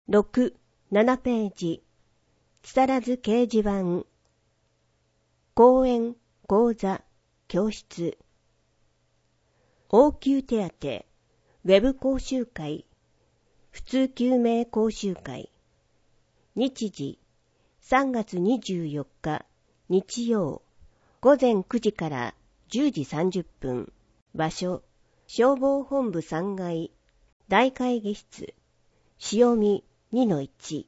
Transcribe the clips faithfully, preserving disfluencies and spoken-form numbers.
ろく、ななページ、木更津掲示板、講演、講座、教室、応急手当、ウェブ講習会、普通救命講習会、日時、さんがつにじゅうよっか、日曜、ごぜんくじからじゅうじさんじゅっぷん、場所、消防本部さんがい、大会議室、潮見 にのいち。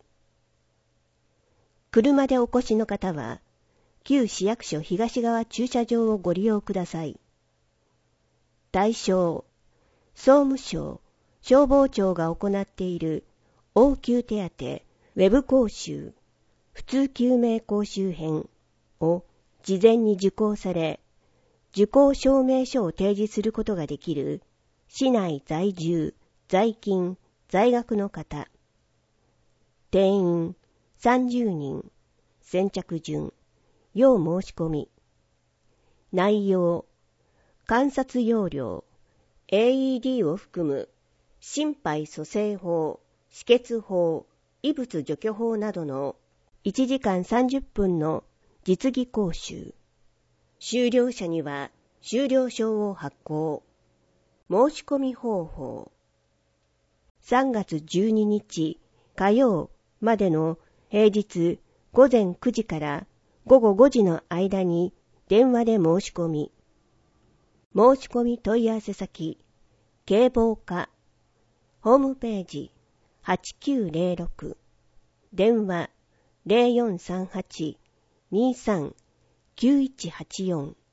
車でお越しの方は、旧市役所東側駐車場をご利用ください。対象、総務省、消防庁が行っている応急手当、ウェブ講習、普通救命講習編を事前に受講され、受講証明書を提示することができる市内在住、在勤、在学の方。定員さんじゅうにん、先着順、要申し込み。内容、観察要領、エーイーディー を含む心肺蘇生法、止血法、異物除去法などのいちじかんさんじゅっぷんの実技講習。修了者には修了証を発行。申し込み方法。さんがつじゅうににち火曜までの平日ごぜんくじからごごごじの間に電話で申し込み。申し込み問い合わせ先、警防課、ホームページはちきゅうぜろろく、電話ゼロよんさんはち にさん きゅういちはちよん。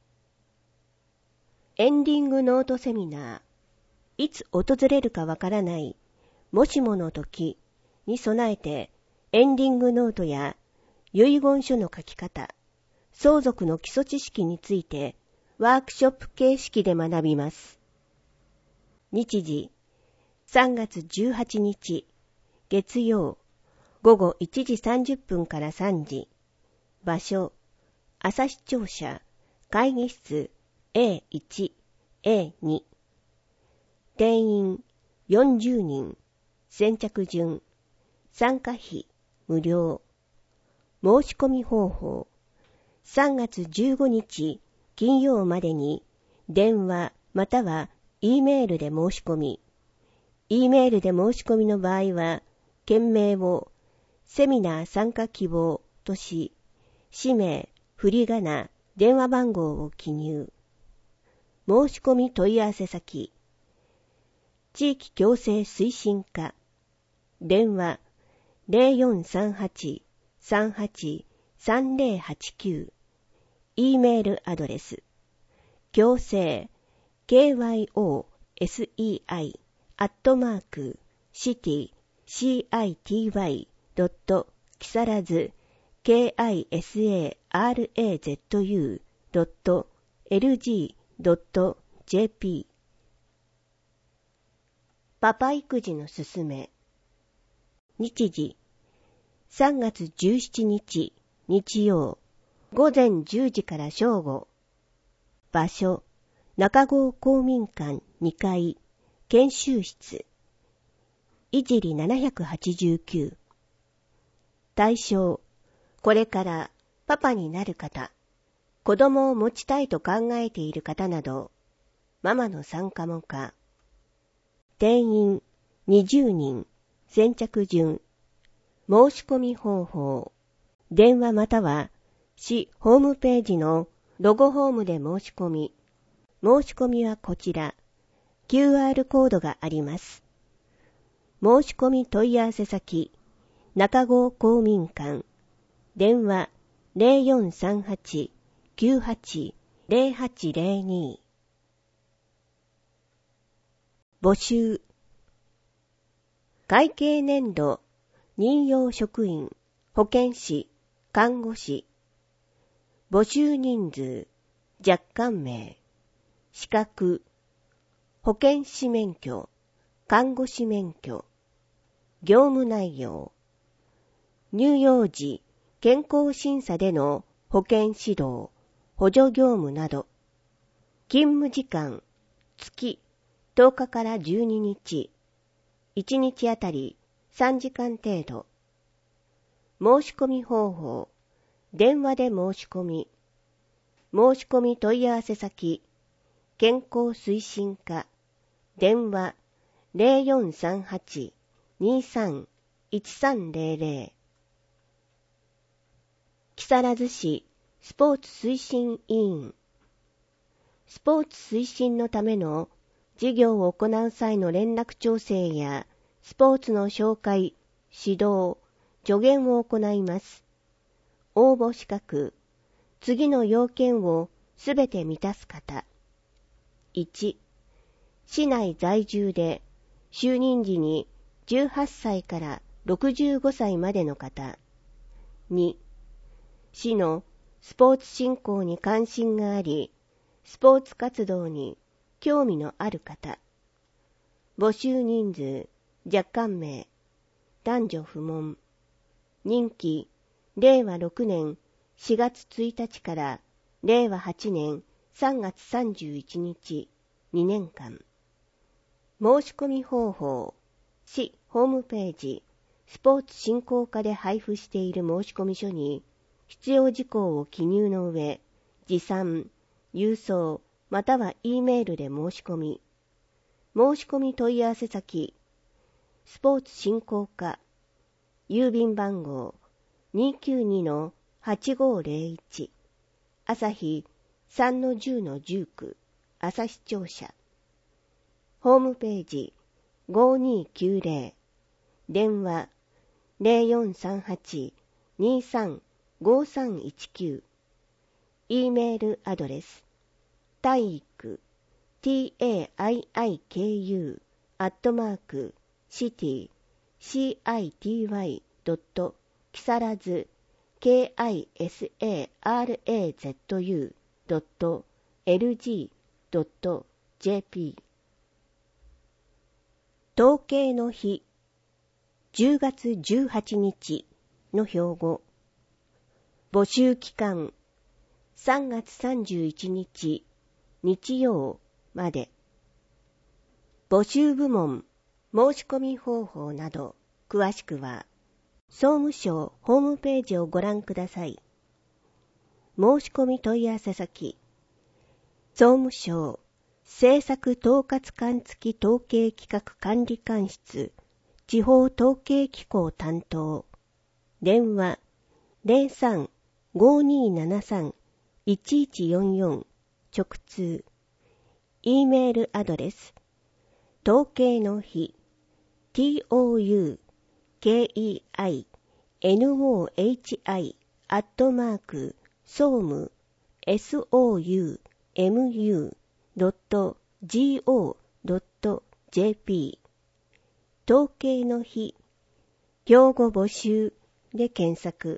エンディングノートセミナー、いつ訪れるかわからないもしもの時に備えてエンディングノートや遺言書の書き方、相続の基礎知識についてワークショップ形式で学びます。日時、さんがつじゅうはちにち、月曜、ごごいちじさんじゅっぷんからさんじ。場所、朝日庁舎、会議室 エーいち、エーに。定員よんじゅうにん、先着順、参加費無料。申し込み方法、さんがつじゅうごにち金曜までに電話または E メールで申し込み、E メールで申し込みの場合は、件名をセミナー参加希望とし、氏名、振り仮名、電話番号を記入。申し込み問い合わせ先、地域共生推進課、電話ゼロよんさんはち さんはち さんゼロはちきゅう、E メールアドレス、共生、ケーワイオーエスイーアイ、アットマーク、シティ、シーアイティーワイ、ドット、木更津、ケーアイエスエーアールエーゼットユー、ドット、エルジー、ドット、ジェーピー。パパ育児のすすめ。日時、さんがつじゅうしちにち、日曜、ごぜんじゅうじから正午。場所、中郷公民館にかい、研修室。いじりななひゃくはちじゅうきゅう。対象、これからパパになる方、子供を持ちたいと考えている方など、ママの参加も可。定員にじゅうにん、先着順。申し込み方法、電話または市ホームページのロゴホームで申し込み。申し込みはこちら、キューアール コードがあります。申し込み問い合わせ先、中郷公民館、電話ゼロよんさんはち きゅうはち ゼロはちゼロに。募集。会計年度任用職員、保健師、看護師。募集人数、若干名。資格、保健師免許、看護師免許。業務内容。乳幼児、健康審査での保健指導、補助業務など。勤務時間、月とおかからじゅうににち。いちにちあたりさんじかん程度。申し込み方法、電話で申し込み。申し込み問い合わせ先、健康推進課、電話 ゼロよんさんはち にさん いちさんゼロゼロ。木更津市スポーツ推進委員。スポーツ推進のための事業を行う際の連絡調整やスポーツの紹介、指導、助言を行います。応募資格、次の要件をすべて満たす方。いち、市内在住で就任時にじゅうはっさいからろくじゅうごさいまでの方。に、市のスポーツ振興に関心があり、スポーツ活動に興味のある方。募集人数、若干名、男女不問。任期、れいわろくねんしがつついたちかられいわはちねんさんがつさんじゅういちにち、にねんかん。申し込み方法、市ホームページ、スポーツ振興課で配布している申込書に、必要事項を記入の上、持参、郵送、または E メールで申し込み。申し込み問い合わせ先、スポーツ振興課、郵便番号 にきゅうにのはちごーぜろいち、旭 さんのじゅうのじゅうく、旭庁舎。ホームページごにーきゅうぜろ、電話ゼロよんさんはち にさん ごさんいちきゅう、E メールアドレス、体育 ティーエーアイアイケーユー アットマーク シティ シーアイティーワイ ドット 木更津 ケーアイエスエーアールエーゼットユー ドット エルジー ドット ジェーピー。統計の日、じゅうがつじゅうはちにちの標語。募集期間、さんがつさんじゅういちにち日曜まで。募集部門、申し込み方法など、詳しくは、総務省ホームページをご覧ください。申し込み問い合わせ先、総務省政策統括官付統計企画管理官室地方統計機構担当、電話 ゼロさん ごにーななさん いちいちよんよん 直通。 E メールアドレス、統計の日 トゥケーイーアイエヌオーエイチアイ アットマーク総務 ソウム ドット ジーオー ドット ジェーピー。 統計の日標語募集で検索。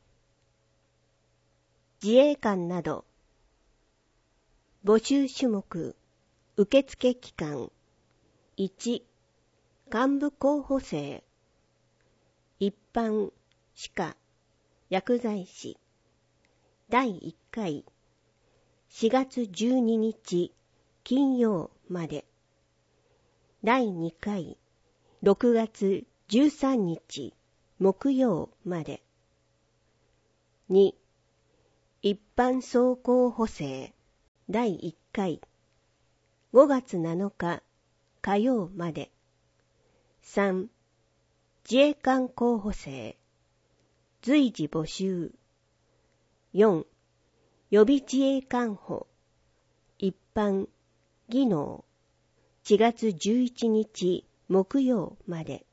自衛官など。募集種目、受付期間。いち、幹部候補生。一般、歯科、薬剤師。だいいっかい、しがつじゅうににち金曜まで。だいにかい、ろくがつじゅうさんにち木曜まで。に、一般総候補生だいいっかい、ごがつなのか火曜まで。さん、自衛官候補生随時募集。よん、予備自衛官補一般技能しがつじゅういちにち木曜まで。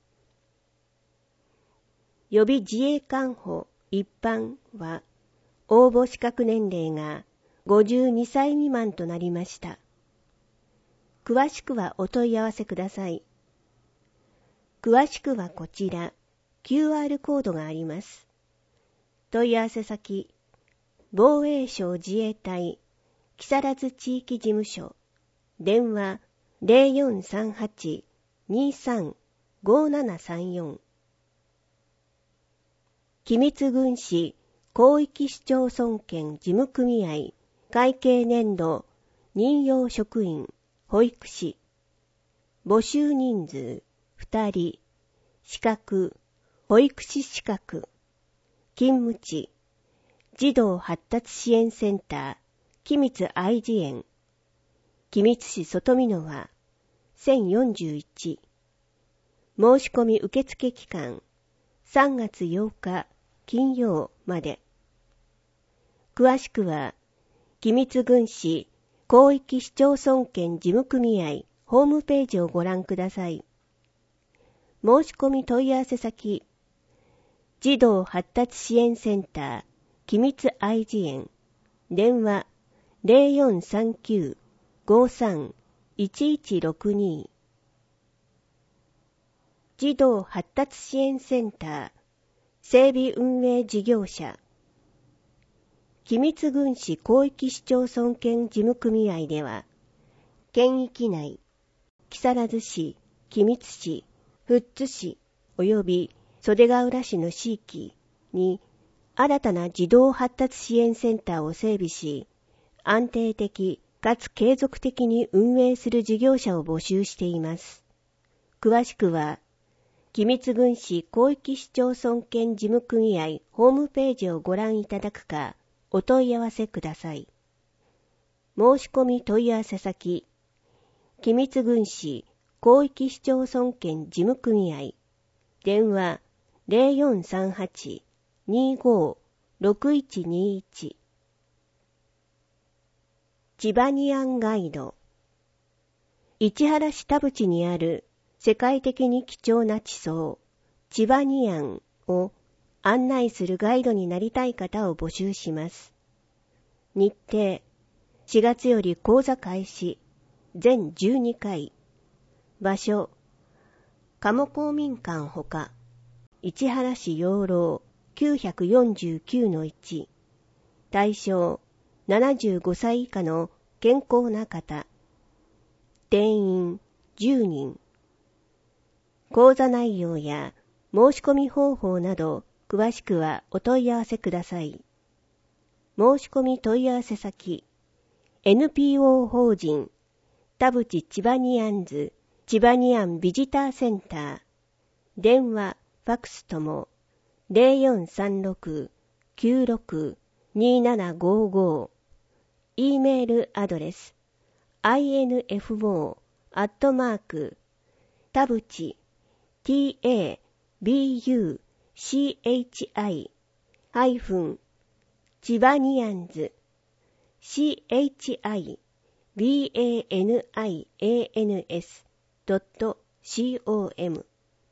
予備自衛官補一般は応募資格年齢がごじゅうにさい未満となりました。詳しくはお問い合わせください。詳しくはこちら キューアール コードがあります。問い合わせ先、防衛省自衛隊木更津地域事務所、電話ゼロよんさんはち にさん ごななさんよん。君津郡市広域市町村圏事務組合会計年度任用職員保育士。募集人数ふたり。 資格、保育士資格、勤務地、児童発達支援センター、君津愛児園、君津市外見野せんよんじゅういち、申し込み受付期間、さんがつようか金曜まで。詳しくは、君津郡市広域市町村圏事務組合ホームページをご覧ください。申し込み問い合わせ先、児童発達支援センター、君津愛児園、電話 ゼロよんさんきゅう ごさん いちいちろくに。児童発達支援センター、整備運営事業者、君津郡市広域市町村圏事務組合では、県域内、木更津市、君津市、富津市及び袖ヶ浦市の地域に新たな児童発達支援センターを整備し、安定的かつ継続的に運営する事業者を募集しています。詳しくは、君津郡市広域市町村圏事務組合ホームページをご覧いただくか、お問い合わせください。申し込み問い合わせ先、君津郡市広域市町村圏事務組合、電話 ゼロよんさんはち にご ろくいちにいち。チバニアンガイド。市原市田淵にある世界的に貴重な地層、チバニアンを案内するガイドになりたい方を募集します。日程、しがつより講座開始、全じゅうにかい。場所、鴨公民館ほか、市原市養老 きゅうよんきゅうのいち。対象、ななじゅうごさい以下の健康な方。定員じゅうにん。講座内容や申し込み方法など詳しくはお問い合わせください。申し込み問い合わせ先、エヌピーオー 法人田淵チバニアンズチバニアンビジターセンター、電話、ファクスとも ゼロよんさんろく きゅうろく にななごご、E メールアドレス アイエヌエフオー アットマーク田淵 タブチハイフンチバニアンズ チバニアンス ドット コム。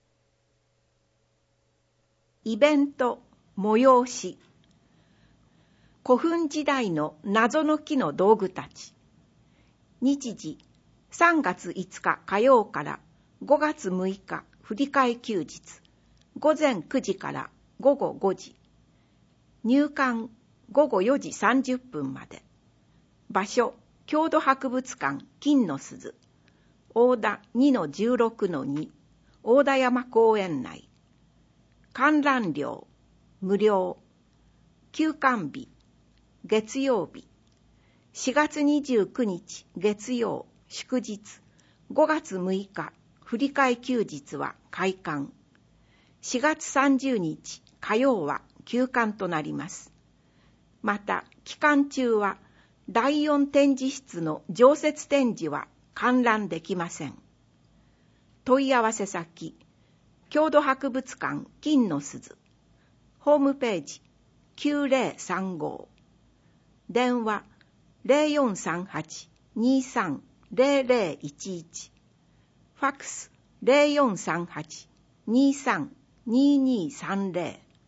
イベント催し、古墳時代の謎の木の道具たち。日時さんがついつか火曜からごがつむいか振り替え休日、ごぜんくじからごごごじ。入館ごごよじさんじゅっぷんまで。場所、郷土博物館金の鈴、大田 にのじゅうろくのに、大田山公園内。観覧料無料。休館日月曜日、しがつにじゅうくにち月曜祝日、ごがつむいか振り替え休日は開館。しがつさんじゅうにち火曜は休館となります。また期間中はだいよん展示室の常設展示は観覧できません。問い合わせ先、郷土博物館金の鈴、ホームページきゅうぜろさんご、電話ゼロよんさんはち にさんゼロゼロいちいち、ファックスゼロよんさんはち にさんににさんゼロ。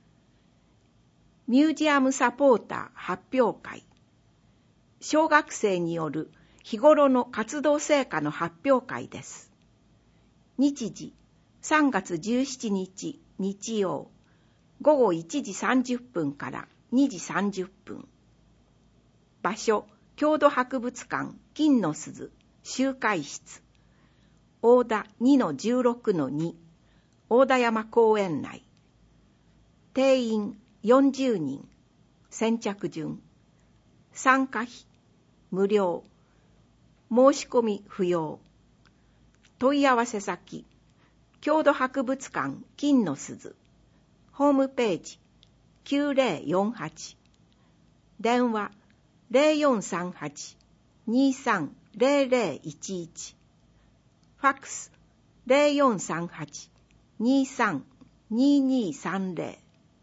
ミュージアムサポーター発表会。小学生による日頃の活動成果の発表会です。日時さんがつじゅうしちにち日曜、ごごいちじさんじゅっぷんからにじさんじゅっぷん。場所、郷土博物館金の鈴集会室、大田 にのじゅうろくのに、大田山公園内。定員よんじゅうにん、先着順。参加費無料、申し込み不要。問い合わせ先、 郷土博物館金の鈴、ホームページきゅうぜろよんはち、電話ゼロよんさんはち にさんゼロゼロいちいち、ファックスゼロよんさんはち にさん ににさんゼロ、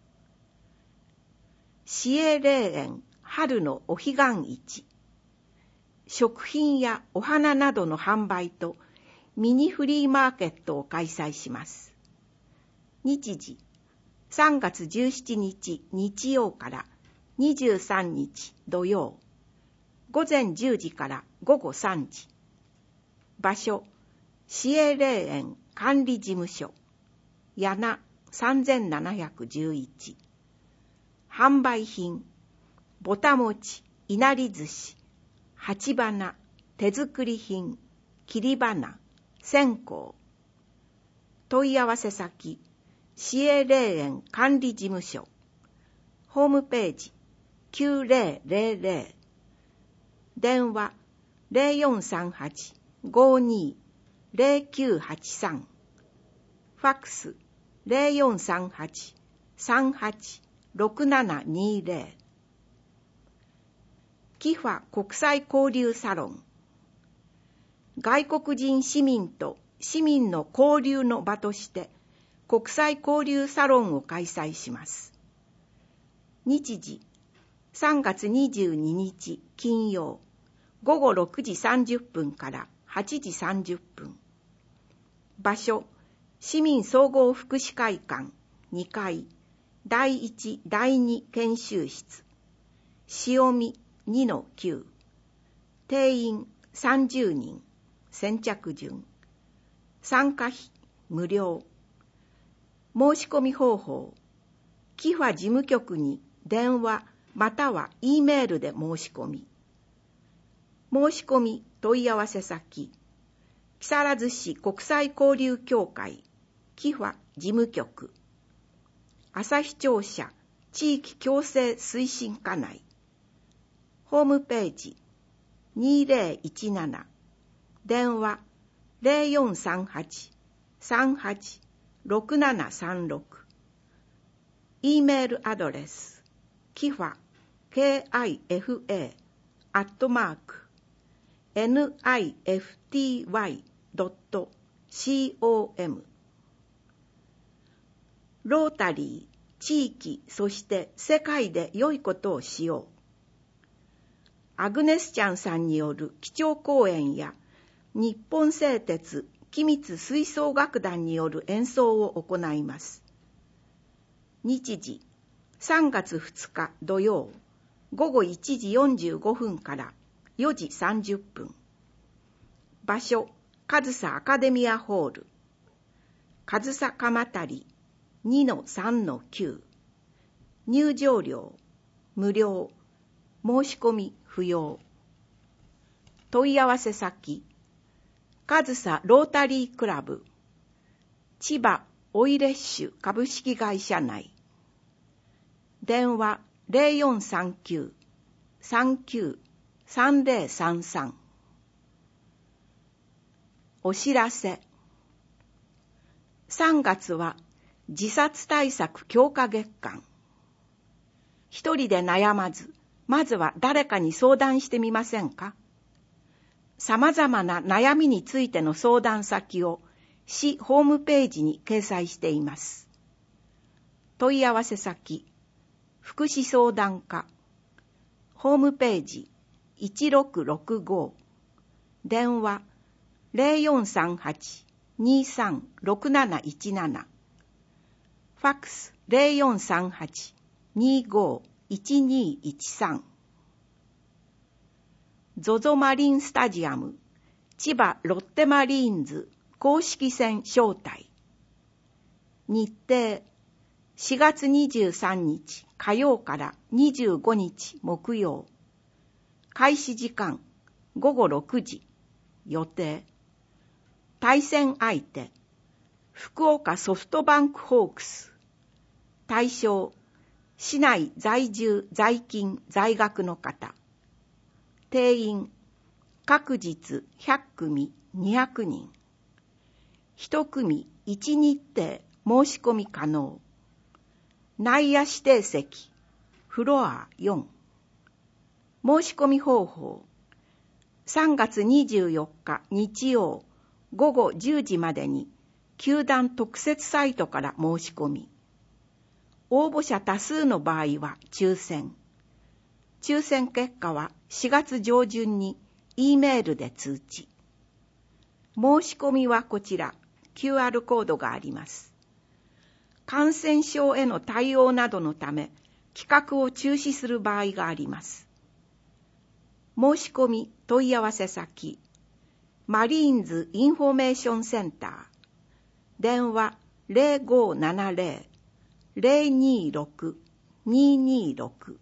市営霊園春のお彼岸市、食品やお花などの販売とミニフリーマーケットを開催します。日時さんがつじゅうしちにち日曜からにじゅうさんにち土曜、午前じゅうじから午後さんじ。場所、市営霊園管理事務所、やなさんぜんななひゃくじゅういち。販売品、ぼたもち、いなり寿司、鉢花、手作り品、切り花、線香。問い合わせ先、市営霊園管理事務所、ホームページきゅうぜろゼロゼロ、電話ゼロよんさんはち ごにゼロきゅうはちさん、ファックスゼロよんさんはち さんはち ろくななにゼロ、キファ国際交流サロン、外国人市民と市民の交流の場として国際交流サロンを開催します。日時さんがつにじゅうににち金曜、ごごろくじさんじゅっぷんからはちじさんじゅっぷん。場所、市民総合福祉会館にかい、だいいちだいに研修室、潮見 にのきゅう。定員さんじゅうにん、先着順。参加費無料。申し込み方法、キファ事務局に電話または E メールで申し込み。申し込み問い合わせ先、木更津市国際交流協会キファ事務局、旭庁舎地域共生推進課内、ホームページにぜろいちなな、電話ゼロよんさんはち さんはち ろくななさんろく、 E メールアドレスキファ キファ アットマーク ニフティワイ ドット コム、 ロータリー地域そして世界で良いことをしよう。アグネスちゃんさんによる基調講演や日本製鉄君津吹奏楽団による演奏を行います。日時さんがつふつか土曜、ごごいちじよんじゅうごふんからよじさんじゅっぷん。場所、上総アカデミアホール、上総鎌足 にのさんのきゅう。入場料無料、申し込み不要。問い合わせ先、上総ロータリークラブ、千葉オイレッシュ株式会社内、電話ゼロよんさんきゅう さんきゅう さんゼロさんさん。お知らせ。さんがつは自殺対策強化月間。一人で悩まず、まずは誰かに相談してみませんか？さまざまな悩みについての相談先を市ホームページに掲載しています。問い合わせ先、福祉相談課、ホームページいちろくろくご、電話ゼロよんさんはち にさんろくなないちなな、ファックスゼロよんさんはち にごいちにいちさん。ゾゾ マリンスタジアム千葉ロッテマリーンズ公式戦招待。日程しがつにじゅうさんにち火曜からにじゅうごにち木曜。開始時間ごごろくじ。予定。対戦相手福岡ソフトバンクホークス。対象市内在住在勤在学の方。定員各日ひゃくくみにひゃくにん。一組いち日程申し込み可能。内野指定席、フロアよん。申し込み方法。さんがつにじゅうよっか日曜午後じゅうじまでに球団特設サイトから申し込み。応募者多数の場合は抽選。抽選結果はしがつ上旬に E メールで通知。申し込みはこちら、キューアール コードがあります。感染症への対応などのため、企画を中止する場合があります。申し込み問い合わせ先、マリーンズインフォメーションセンター、電話 ゼロごーななゼロ ゼロにーろく にーにーろく。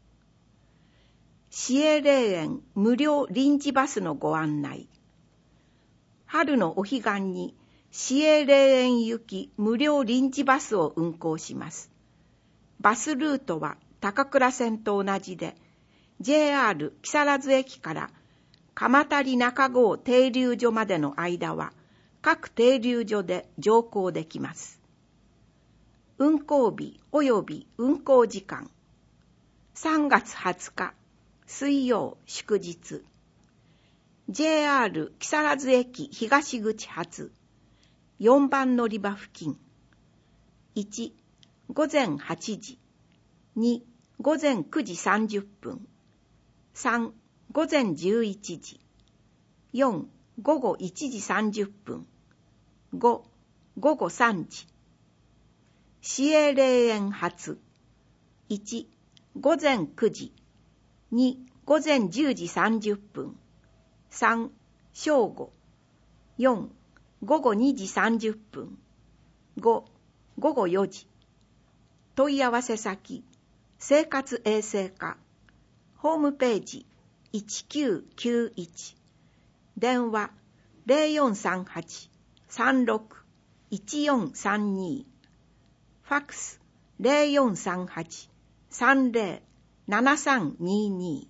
市営霊園無料臨時バスのご案内。春のお彼岸に市営霊園行き無料臨時バスを運行します。バスルートは高倉線と同じで、ジェイアール 木更津駅から鎌足中郷停留所までの間は各停留所で乗降できます。運行日及び運行時間。さんがつはつか水曜祝日。ジェイアール 木更津駅東口発よんばん乗り場付近。いち、ごぜんはちじ。に、ごぜんくじさんじゅっぷん。さん、ごぜんじゅういちじ。よん、ごごいちじさんじゅっぷん。ご、ごごさんじ。市営霊園発。いち、ごぜんくじ。に、ごぜんじゅうじさんじゅっぷん。さん、正午。よん、ごごにじさんじゅっぷん。ご、ごごよじ。問い合わせ先、生活衛生課。ホームページいちきゅうきゅういち。電話 ゼロよんさんはち さんろく いちよんさんに。ファックス ゼロよんさんはち さんゼロ ななさんにに。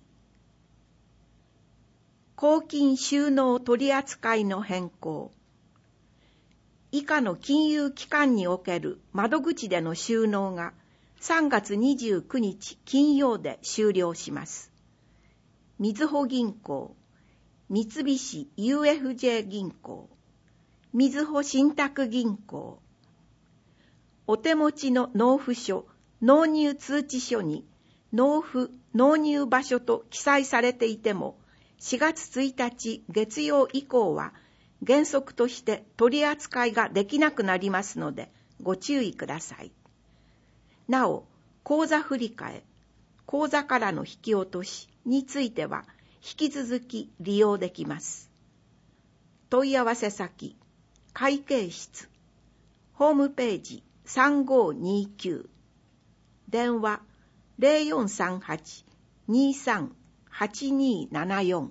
公金収納取扱いの変更。以下の金融機関における窓口での収納がさんがつにじゅうくにち金曜で終了します。みずほ銀行、三菱 ユーエフジェー 銀行、みずほ信託銀行。お手持ちの納付書、納入通知書に納付・納入場所と記載されていても、しがつついたち月曜以降は原則として取り扱いができなくなりますのでご注意ください。なお、口座振替、口座からの引き落としについては引き続き利用できます。問い合わせ先、会計室、ホームページさんごーにーきゅう、電話 ゼロよんさんはち にーさん はちにーななよん。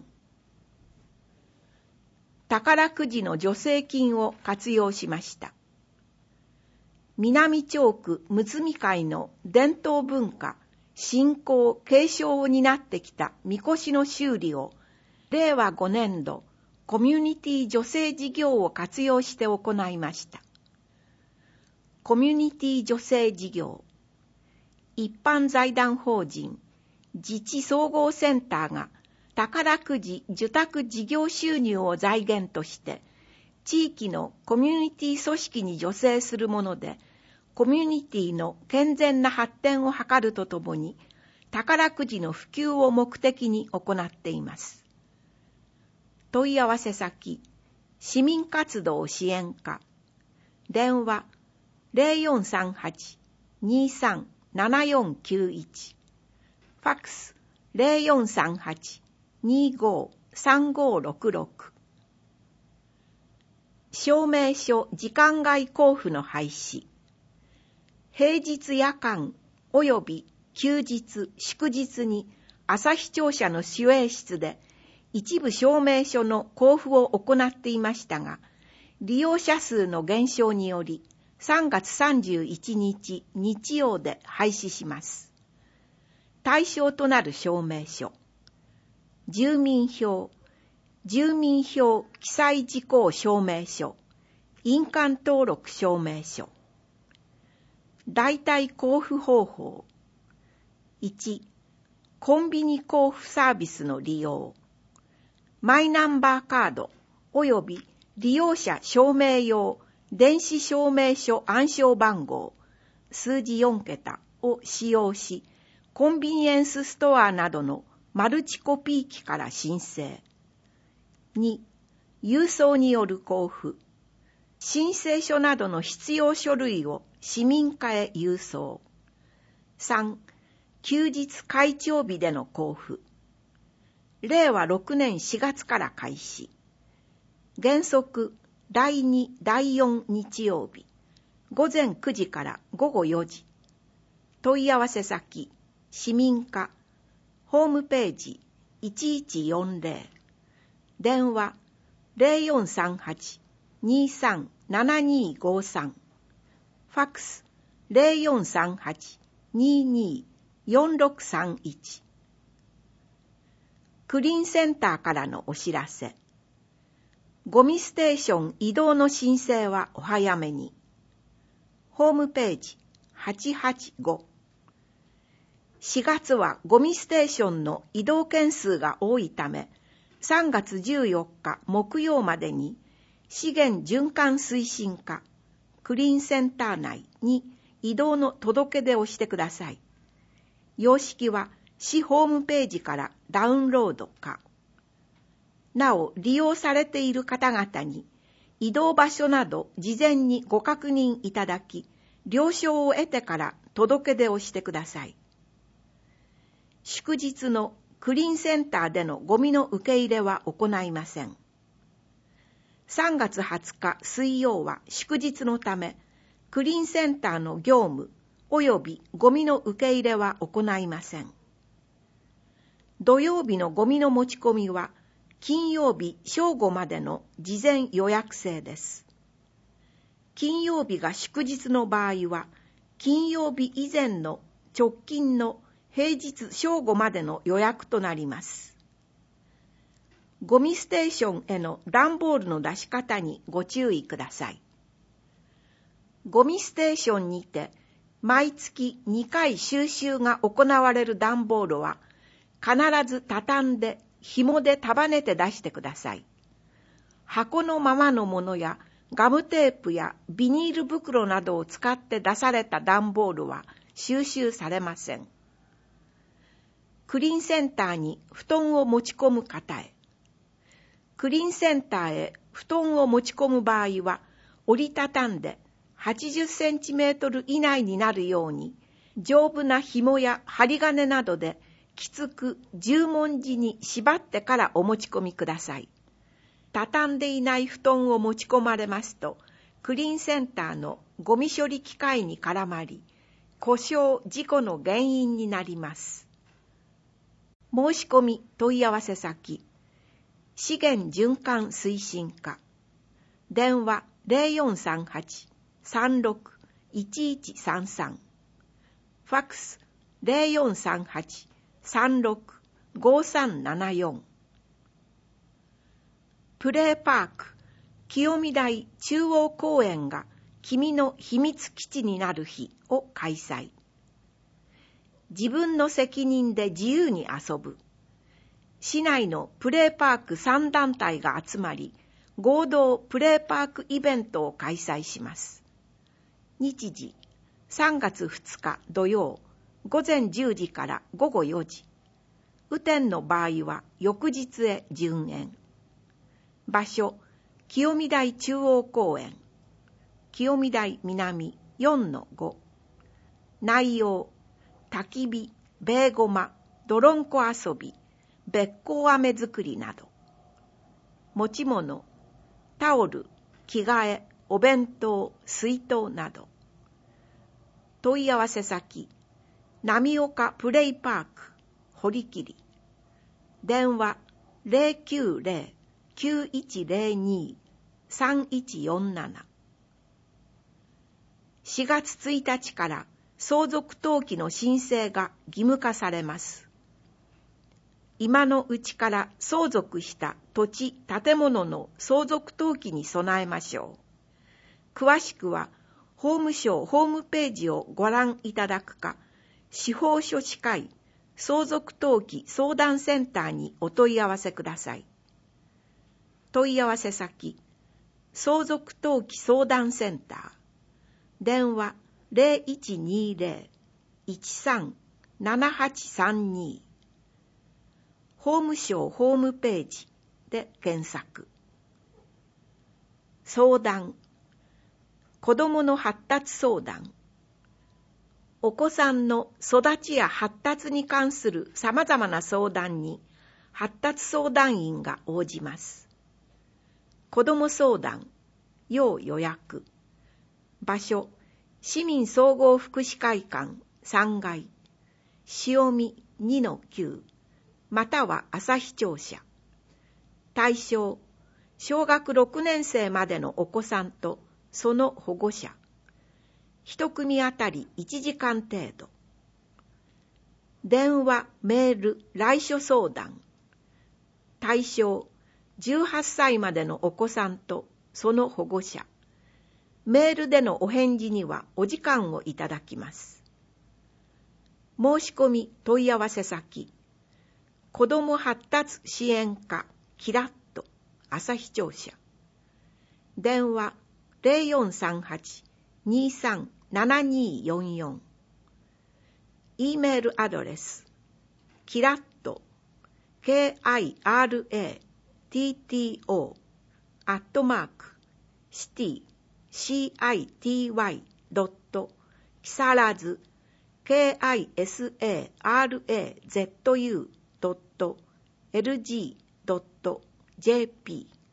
宝くじの助成金を活用しました。南町区むつみ会の伝統文化、振興・継承を担ってきたみこしの修理を、れいわごねんどコミュニティ助成事業を活用して行いました。コミュニティ助成事業。一般財団法人自治総合センターが宝くじ受託事業収入を財源として地域のコミュニティ組織に助成するもので、コミュニティの健全な発展を図るとともに宝くじの普及を目的に行っています。問い合わせ先、市民活動支援課。電話ゼロよんさんはち にーさん ななよんきゅういち。ファックスゼロよんさんはち にーごー さんごーろくろく。証明書時間外交付の廃止。平日夜間及び休日祝日に朝日庁舎の守衛室で一部証明書の交付を行っていましたが、利用者数の減少によりさんがつさんじゅういちにち日曜で廃止します。対象となる証明書。住民票、住民票記載事項証明書、 印鑑登録証明書。代替交付方法。いち、コンビニ交付サービスの利用。マイナンバーカード及び利用者証明用電子証明書暗証番号数字よんけたを使用し、コンビニエンスストアなどのマルチコピー機から申請。に、郵送による交付。申請書などの必要書類を市民課へ郵送。さん、休日開帳日での交付。れいわろくねんしがつから開始。原則、だいに、だいよん日曜日、ごぜんくじからごごよじ。問い合わせ先、市民課、ホームページいちいちよんぜろ、電話 ゼロよんさんはち にさんななにごさん、ファックス ゼロよんさんはち にによんろくさんいち。クリーンセンターからのお知らせ。ゴミステーション移動の申請はお早めに。ホームページはちはちご。しがつはゴミステーションの移動件数が多いため、さんがつじゅうよっか木曜までに資源循環推進課クリーンセンター内に移動の届け出をしてください。様式は市ホームページからダウンロードか。なお、利用されている方々に移動場所など事前にご確認いただき、了承を得てから届け出をしてください。祝日のクリーンセンターでのゴミの受け入れは行いません。さんがつはつか水曜は祝日のため、クリーンセンターの業務及びゴミの受け入れは行いません。土曜日のゴミの持ち込みは、金曜日正午までの事前予約制です。金曜日が祝日の場合は、金曜日以前の直近の平日正午までの予約となります。ゴミステーションへの段ボールの出し方にご注意ください。ゴミステーションにて毎月にかい収集が行われる段ボールは必ず畳んで紐で束ねて出してください。箱のままのものやガムテープやビニール袋などを使って出された段ボールは収集されません。クリーンセンターに布団を持ち込む方へ。クリーンセンターへ布団を持ち込む場合は、折りたたんではちじゅっセンチメートル以内になるように、丈夫な紐や針金などできつく十文字に縛ってからお持ち込みください。畳んでいない布団を持ち込まれますと、クリーンセンターのゴミ処理機械に絡まり、故障・事故の原因になります。申し込み問い合わせ先、資源循環推進課、電話 ゼロよんさんはち さんろく いちいちさんさん、ファックス ゼロよんさんはち さんろく ごさんななよん。プレーパーク清見台中央公園が君の秘密基地になる日を開催。自分の責任で自由に遊ぶ。市内のプレーパークさん団体が集まり、合同プレーパークイベントを開催します。日時、さんがつふつか土曜、ごぜんじゅうじからごごよじ。雨天の場合は翌日へ順延。場所、清見台中央公園、清見台南 よんのご。内容、焚き火、ベーゴマ、泥んこ遊び、べっこう飴作りなど。持ち物、タオル、着替え、お弁当、水筒など。問い合わせ先、浪岡プレイパーク、堀切。電話 ゼロきゅうゼロ きゅういちゼロに さんいちよんなな。しがつついたちから相続登記の申請が義務化されます。今のうちから相続した土地・建物の相続登記に備えましょう。 詳しくは法務省ホームページをご覧いただくか、司法書士会相続登記相談センターにお問い合わせください。問い合わせ先、相続登記相談センター、電話 ゼロいちにゼロ いちさん ななはちさんに、法務省ホームページで検索。相談、子どもの発達相談。お子さんの育ちや発達に関するさまざまな相談に発達相談員が応じます。子ども相談、要予約。場所、市民総合福祉会館さんがい、潮見 にのきゅう、または旭庁舎。対象、小学ろくねん生までのお子さんとその保護者。一組あたりいちじかん程度。電話、メール、来書相談。対象、じゅうはっさいまでのお子さんとその保護者。メールでのお返事にはお時間をいただきます。申し込み問い合わせ先、子ども発達支援課キラッと旭庁舎。電話 ゼロよんさんはち にさん ななによんよん。E メールアドレス、キラッと ケーアイアールエーティーティーオー アットマークシティ シーアイティーワイ ドット木更津 ケーアイエスエーアールエーゼットユー ドットエルジー ドット ジェーピー。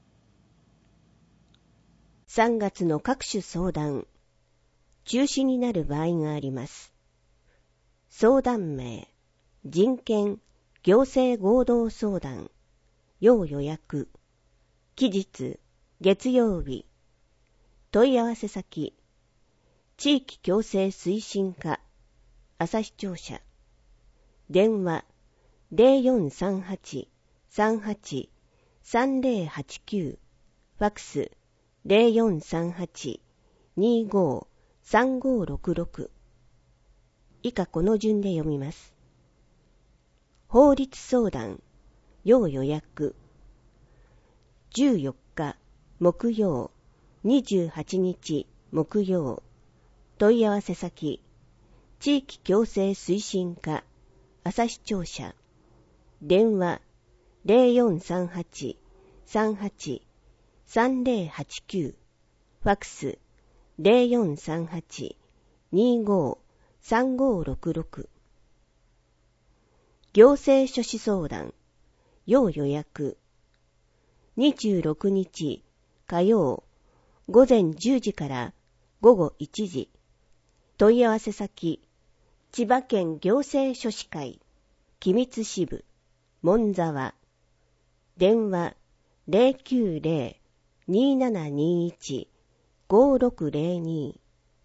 さんがつの各種相談、中止になる場合があります。相談名、人権行政合同相談、要予約、期日、月曜日、問い合わせ先、地域共生推進課、旭庁舎、電話、ゼロよんさんはち さんはち さんゼロはちきゅう、ファックス、ゼロよんさんはち にご さんごろくろく。以下この順で読みます。法律相談、要予約。じゅうよっか木曜、にじゅうはちにち木曜。問い合わせ先、地域共生推進課、旭庁舎。電話、ゼロよんさんはち さんはち さんゼロはちきゅう。ファックス、ゼロよんさんはち にご さんごろくろく。行政書士相談、要予約。にじゅうろくにち火曜、午前じゅうじから午後いちじ。問い合わせ先、千葉県行政書士会、君津支部、門沢。電話、ゼロきゅうゼロ にななにいち ごろくゼロに。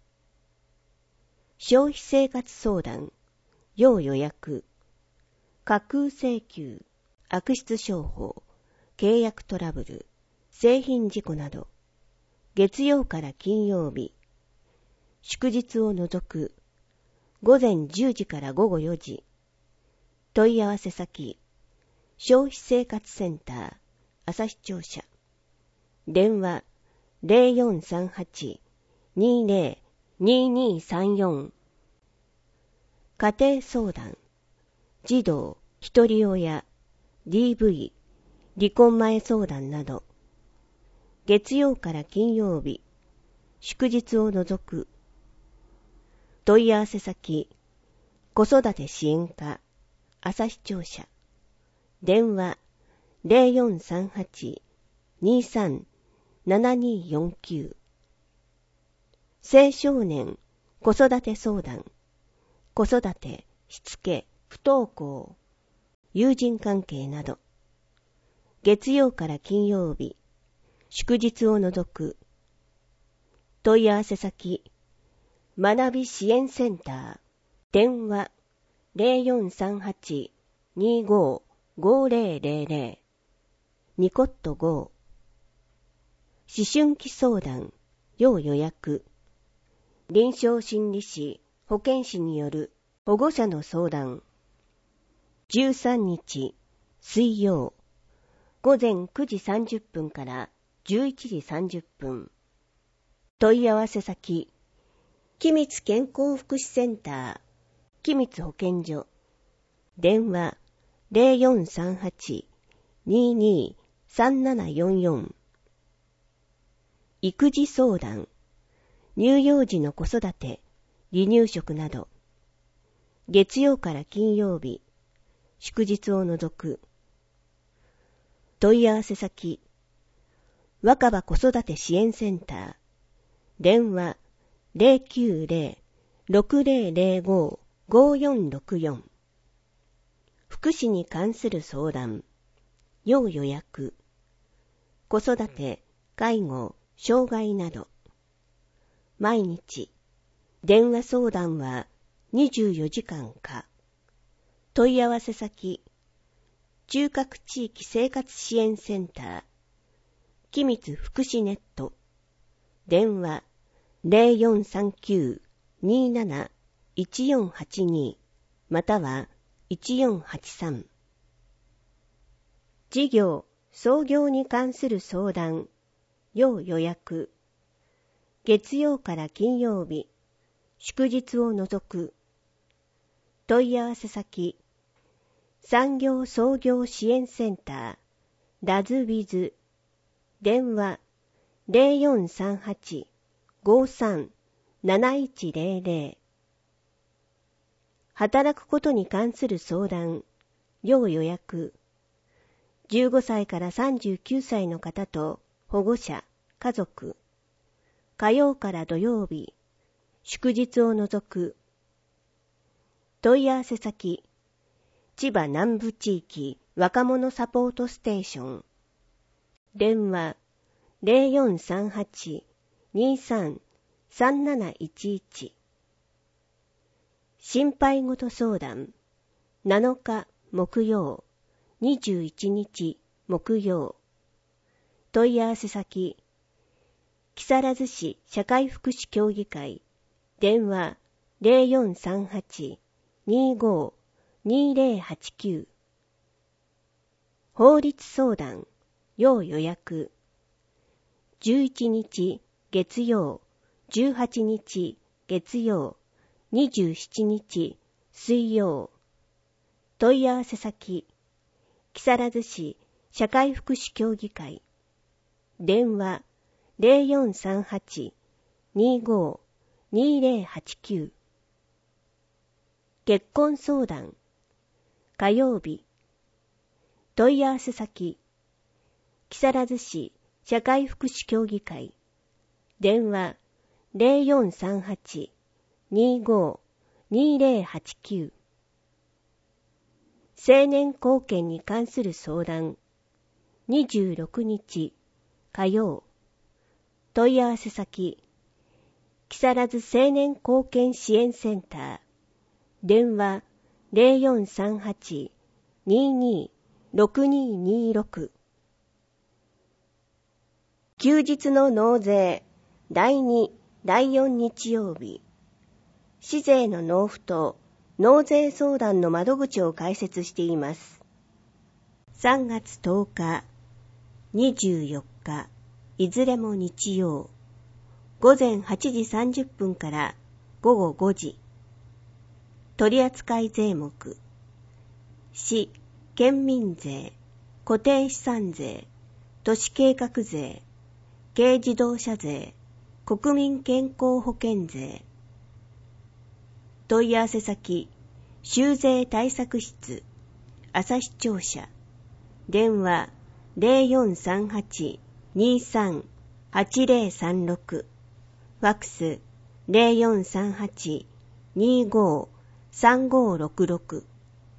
消費生活相談、要予約。架空請求、悪質商法、契約トラブル、製品事故など、月曜から金曜日、祝日を除く、午前じゅうじから午後よじ。問い合わせ先、消費生活センター、旭庁舎。電話、ゼロよんさんはち にゼロ ににさんよん。家庭相談、児童、ひとり親、ディーブイ、離婚前相談など、月曜から金曜日、祝日を除く。問い合わせ先、子育て支援課、旭庁舎。電話、ゼロよんさんはち にさん ななによんきゅう。青少年、子育て相談、子育て、しつけ、不登校、友人関係など、月曜から金曜日、祝日を除く。問い合わせ先、学び支援センター、電話、ゼロよんさんはち にご ごゼロゼロゼロ。ニコットご。思春期相談、 要予約。臨床心理士、保健師による保護者の相談。じゅうさんにち水曜、ごぜんくじさんじゅっぷんからじゅういちじさんじゅっぷん。問い合わせ先、君津健康福祉センター、君津保健所。電話 ゼロよんさんはち にーにー さんななよんよん。育児相談、乳幼児の子育て、離乳食など。月曜から金曜日、祝日を除く。問い合わせ先、若葉子育て支援センター。電話 ゼロきゅうゼロ ろくゼロゼロご ごよんろくよん。福祉に関する相談、要予約。子育て、介護、障害など。毎日、電話相談はにじゅうよじかんか。問い合わせ先、中核地域生活支援センター、君津福祉ネット。電話ゼロよんさんきゅう にーなないちよんはちにまたはいちよんはちさん。事業、創業に関する相談、要予約。月曜から金曜日、祝日を除く。問い合わせ先、産業創業支援センター、ダズビズ。電話ゼロよんさんはち ごさん なないちゼロゼロ。働くことに関する相談、要予約。じゅうごさいからさんじゅうきゅうさいの方と保護者、家族。火曜から土曜日、祝日を除く。問い合わせ先、千葉南部地域若者サポートステーション。電話ゼロよんさんはち にーさん さんなないちいち。心配事相談、なのか木曜、にじゅういちにち木曜。問い合わせ先、木更津市社会福祉協議会。電話ゼロよんさんはち にーご にーゼロはちきゅう。法律相談、要予約。じゅういちにち月曜、じゅうはちにち月曜、にじゅうしちにち水曜。問い合わせ先、木更津市社会福祉協議会。電話ゼロよんさんはち にーご にーゼロはちきゅう。結婚相談、火曜日。問い合わせ先、木更津市社会福祉協議会。電話ゼロよんさんはち にーご にーゼロはちきゅう。成年後見に関する相談、にじゅうろくにち火曜。問い合わせ先、木更津成年後見支援センター。電話ゼロよんさんはち にーにー ろくにーにーろく。休日の納税、だいに、だいよん日曜日。市税の納付と納税相談の窓口を開設しています。さんがつとおか、にじゅうよっか、いずれも日曜。ごぜんはちじさんじゅっぷんからごごごじ。取扱税目、市、県民税、固定資産税、都市計画税、軽自動車税、国民健康保険税。問い合わせ先、州税対策室、旭庁舎。電話ゼロよんさんはち にーさん はちゼロさんろく。ファックスゼロよんさんはち にーご さんごろくろく。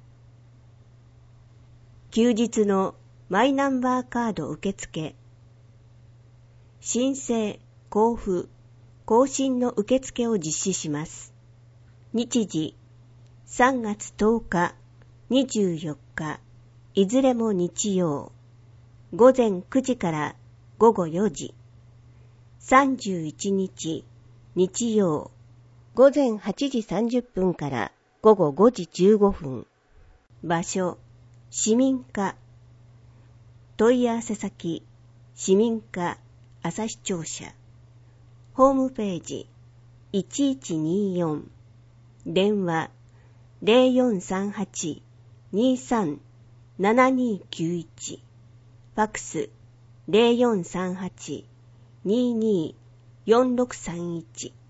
休日のマイナンバーカード受付。申請、交付、更新の受付を実施します。日時、さんがつとおか、にじゅうよっか、いずれも日曜。ごぜんくじからごごよじ。 さんじゅういちにち日曜午前はちじさんじゅっぷんから午後ごじじゅうごふん。場所市民課。問い合わせ先市民課朝日庁舎。ホームページいちいちにーよん。電話 ゼロよんさんはち にーさん ななにーきゅういち。ファックス ゼロよんさんはち にーにー よんろくさんいち。